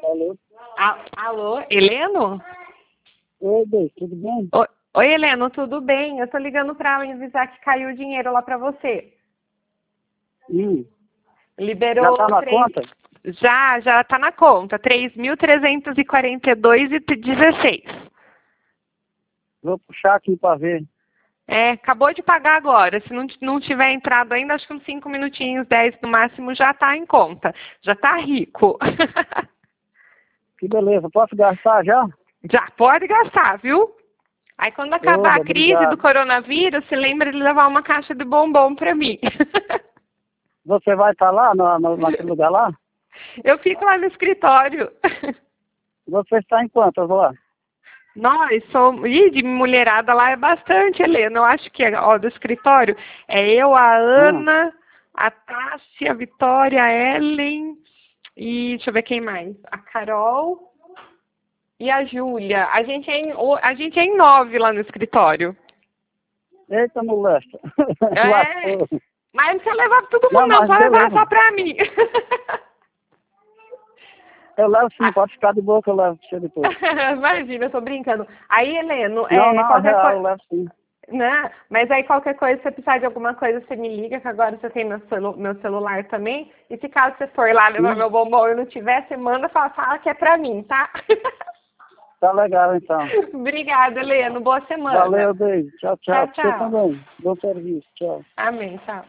Alô? Alô, Heleno? Oi, Deus, tudo bem? Oi, Heleno, tudo bem? Eu tô ligando pra avisar que caiu o dinheiro lá pra você. Liberou Já tá na conta? Já tá na conta. 3.342,16. Vou puxar aqui pra ver. É, acabou de pagar agora. Se não tiver entrado ainda, acho que uns 5 minutinhos, 10 no máximo, já tá em conta. Já tá rico. Que beleza, posso gastar já? Já pode gastar, viu? Aí quando acabar Oba, a crise do obrigado. coronavírus, se lembra de levar uma caixa de bombom pra mim. Você vai estar lá, naquele lugar lá? Eu fico lá no escritório. Você está em quantas lá? Nós somos. Ih, de mulherada lá é bastante, Helena. Eu acho que, ó, do escritório, é eu, a Ah, Ana, a Tássia, a Vitória, a Ellen e deixa eu ver quem mais. A Carol e a Júlia. A gente é em 9 lá no escritório. eita, molesta. É, Lascou. mas não precisa levar pra todo mundo, Não, não. mas Pode levar beleza. só pra mim. Eu levo sim, pode ficar de boa que eu levo pra você depois. Imagina, eu tô brincando. Aí, Heleno, Não, não, é qualquer real, coisa. eu levo sim. Né? Mas aí qualquer coisa, se você precisar de alguma coisa, você me liga, que agora você tem meu celular também. E se caso você for lá levar Sim, meu bombom e não tiver, você manda fala que é pra mim, tá? tá legal então. Obrigada, Heleno. Boa semana. Valeu, beijo. Tchau, tchau. Tchau, Pra você tchau. também. Bom serviço. Tchau. Amém, tchau.